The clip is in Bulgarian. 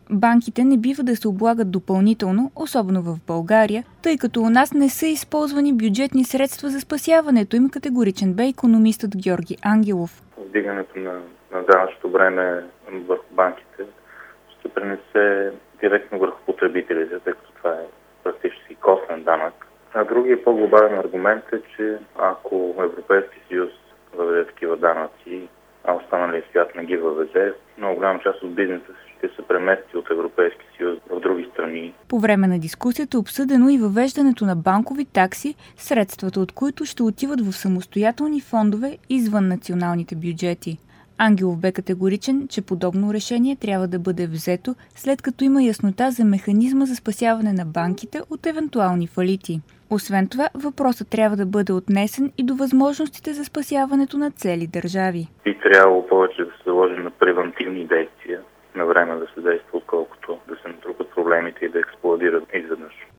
Банките не бива да се облагат допълнително, особено в България, тъй като у нас не са използвани бюджетни средства за спасяването им, категоричен бе икономистът Георги Ангелов. Вдигането на данъчното бреме върху банките ще пренесе директно върху потребителите, тъй като това е практически косвен данък. А другият по-глобален аргумент е, че ако Европейски съюз въведе такива данъци, а останалият свят не ги въведе, много голяма част от бизнеса ще се премести от Европейски съюз в други страни. По време на дискусията е обсъдено и въвеждането на банкови такси, средствата от които ще отиват в самостоятелни фондове извън националните бюджети. Ангелов бе категоричен, че подобно решение трябва да бъде взето, след като има яснота за механизма за спасяване на банките от евентуални фалити. Освен това, въпросът трябва да бъде отнесен и до възможностите за спасяването на цели държави. Би трябвало повече да се заложи на превантивни действия, на време да се действа, отколкото да се натрупат проблемите и да експлодират изведнъж.